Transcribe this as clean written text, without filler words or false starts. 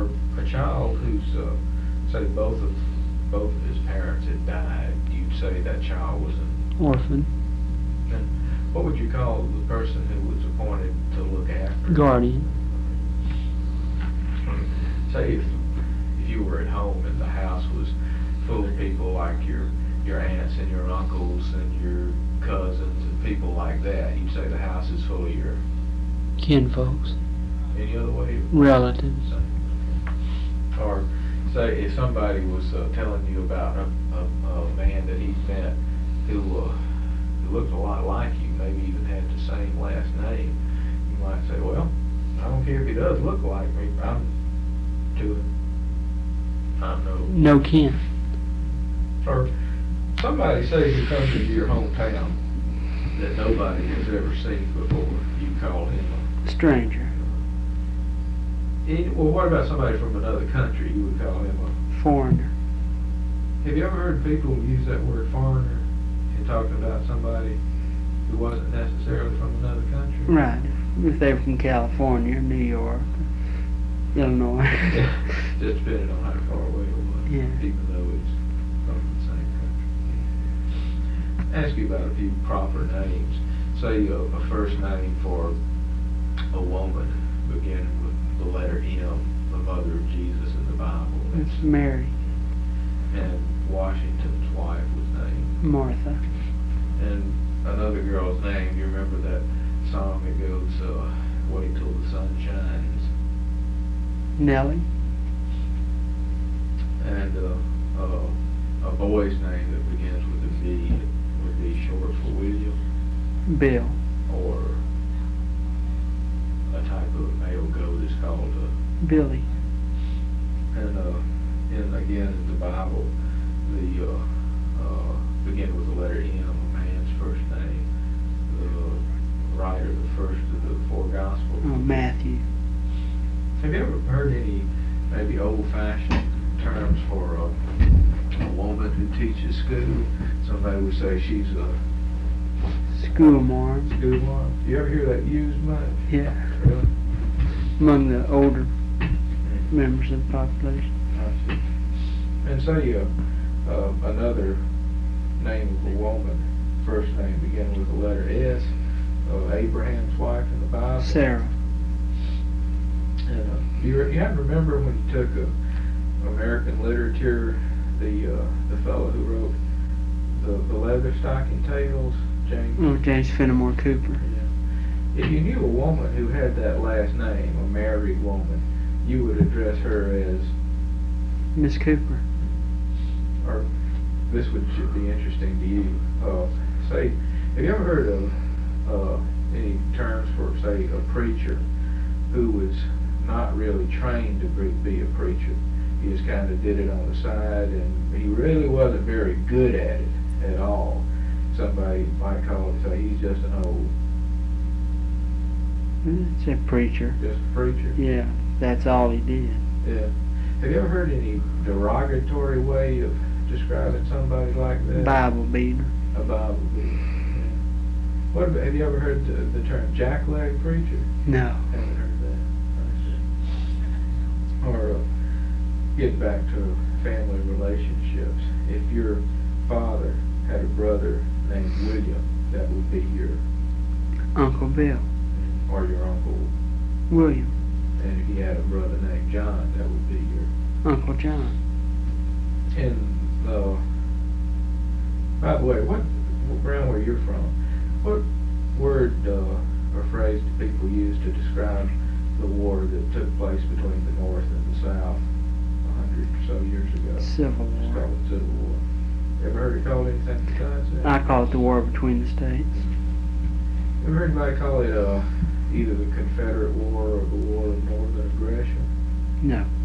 For a child who's, say, both of his parents had died, you'd say that child was an Orphan. And what would you call the person who was appointed to look after? Guardian. Say if you were at home and the house was full of people like your aunts and your uncles and your cousins and people like that, you'd say the house is full of your Kinfolks. any other way? Relatives. Or say if somebody was telling you about a man that he'd met who looked a lot like you, maybe even had the same last name, you might say, well, I don't care if he does look like me, I'm no kin. Or somebody say who comes into your hometown that nobody has ever seen before, you call him Stranger. well, what about somebody from another country? You would call him a Foreigner. Have you ever heard people use that word foreigner in talking about somebody who wasn't necessarily from another country? Right. If they were from California, New York, Illinois. Just depending on how far away it was, Yeah. even though it's from the same country. Ask you about a few proper names. Say a first name for a woman beginning with the letter M, the mother of Jesus in the Bible. It's Mary. And Washington's wife was named Martha. And another girl's name, you remember that song that goes, Wait Till the Sun Shines? Nellie. And a boy's name that begins with a B would be short for William. Bill. Or a type of male goat is called Billy. And again in the Bible, the begin with the letter M, a man's first name. The writer, the first of the four Gospels. Matthew. Have you ever heard any maybe old-fashioned terms for a woman who teaches school? Somebody would say she's a Schoolmarm. schoolmarm. You ever hear that used much? Yeah. Really? Among the older members of the population. I see. And say another name of a woman, first name beginning with the letter S, Abraham's wife in the Bible. Sarah. And you have to remember when you took American literature, the fellow who wrote the Leatherstocking Tales, James. James Fenimore Cooper. Yeah. If you knew a woman who had that last name, a married woman, you would address her as Miss Cooper. Or this should be interesting to you. Say, have you ever heard of any terms for, say, a preacher who was not really trained to be a preacher? He just kind of did it on the side, and he really wasn't very good at it at all. Somebody might call it, say, he's just an old... It's a preacher. Just a preacher? Yeah, that's all he did. Yeah. Have you ever heard any derogatory way of describing somebody like that? Bible beater. A Bible beater. Yeah. What about, have you ever heard the term jackleg preacher? No. Haven't heard that. Or get back to family relationships. If your father had a brother named William, that would be your Uncle Bill. Or your Uncle William. And if you had a brother named John, that would be your Uncle John. And by the way, around where you're from, what word or phrase do people use to describe the war that took place between the North and the South 100 or so years ago? Civil It's War. called the Civil War. You ever heard it called anything besides that? I call it the war between the states. Ever heard anybody call it either the Confederate War or the War of Northern Aggression? No.